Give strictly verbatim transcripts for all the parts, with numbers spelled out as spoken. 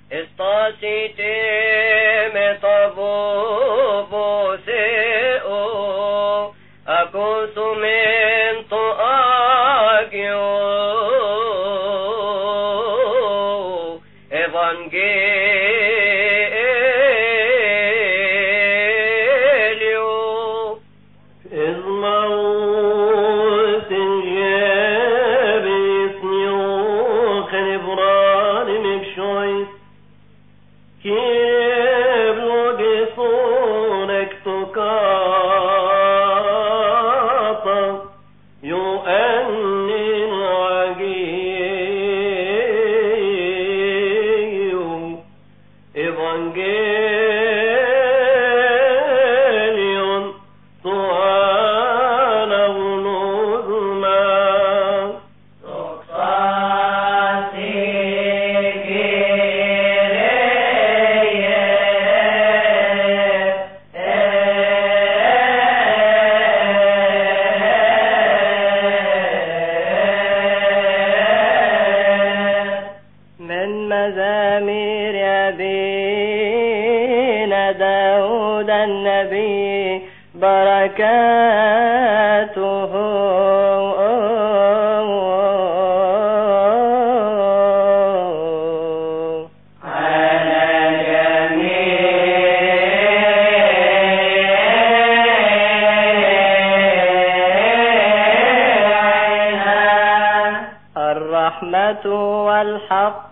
استاسيتي مطبوبو سيئو أكوس من طاقيو إيفانجيليو إزموت جابي سنيو خنبران مكشويس كيف لقصونك تكاطا يؤني العقيو إيفانجيليون طوال ونظما من مزامير أبينا داود النبي بركاته الرحمة والحق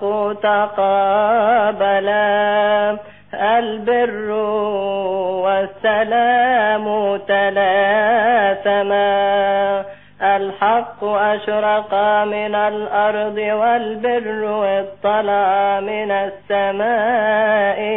تقابلا البر والسلام تلاثما الحق أشرق من الأرض والبر اطلع من السماء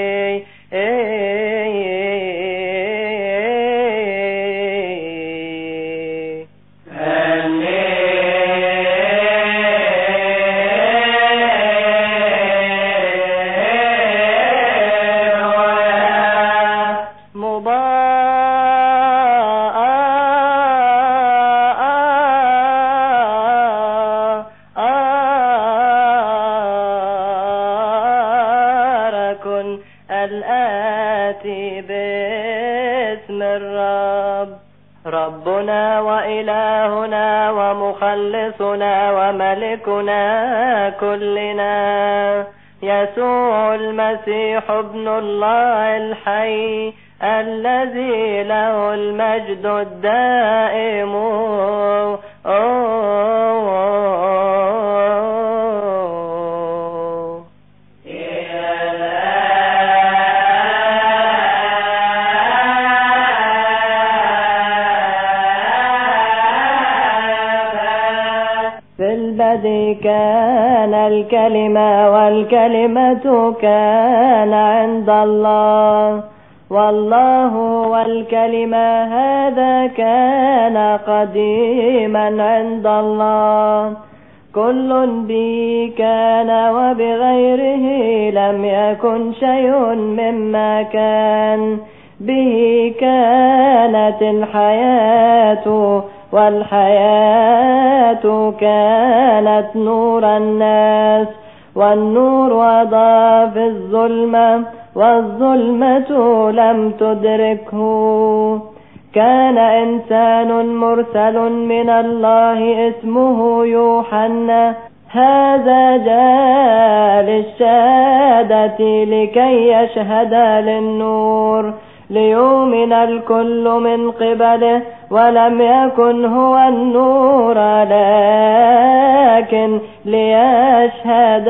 الآتي باسم الرب ربنا وإلهنا ومخلصنا وملكنا كلنا يسوع المسيح ابن الله الحي الذي له المجد الدائم في البدء كان الكلمة والكلمة كان عند الله والله والكلمة هذا كان قديما عند الله كل به كان وبغيره لم يكن شيء مما كان به كانت الحياة والحياة كانت نور الناس والنور وضع في الظلمة والظلمة لم تدركه كان إنسان مرسل من الله اسمه يوحنا هذا جاء للشهادة لكي يشهد للنور ليؤمن الكل من قبله ولم يكن هو النور لكن ليشهد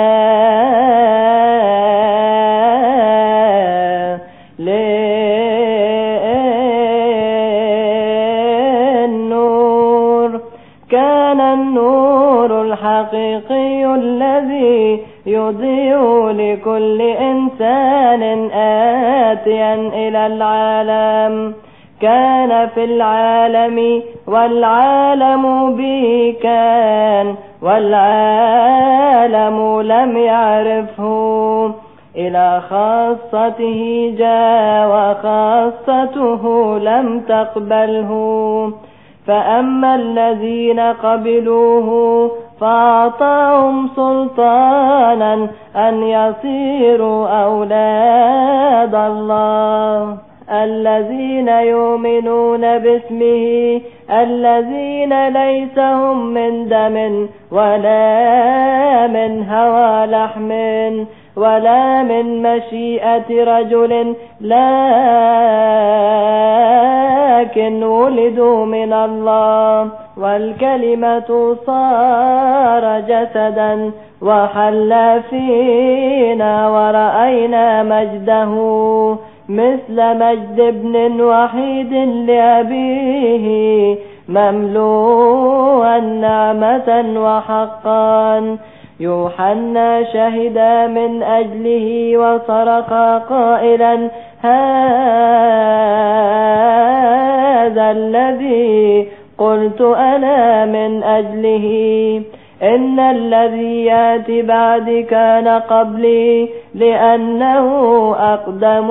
للنور كان النور الحقيقي الذي يضيء لكل إنسان آتيا إلى العالم كان في العالم والعالم به كان والعالم لم يعرفه إلى خاصته جاء وخاصته لم تقبله فأما الذين قبلوه فأعطاهم سلطانا أن يصيروا أولاد الله، الذين يؤمنون باسمه، الذين ليس هم من دم ولا من هوى لحم ولا من مشيئة رجل، لكن ولدوا من الله. والكلمة صار جسدا وحل فينا ورأينا مجده مثل مجد ابن وحيد لأبيه مملوءا نعمة وحقا. يوحنا شهد من أجله وصرخ قائلا: هذا الذي قلت أنا من أجله، إن الذي يأتي بعد كان قبلي لأنه أقدم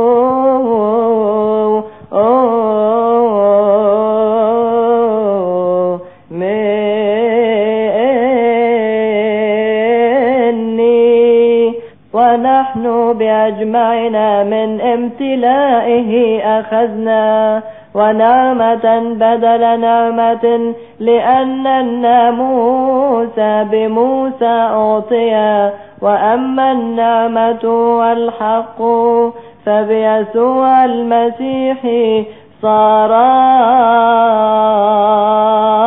مني. ونحن بأجمعنا من امتلائه أخذنا، ونعمة بدل نعمة، لأن الناموس بموسى أعطي، وأما النعمة والحق فبيسوع المسيح صارا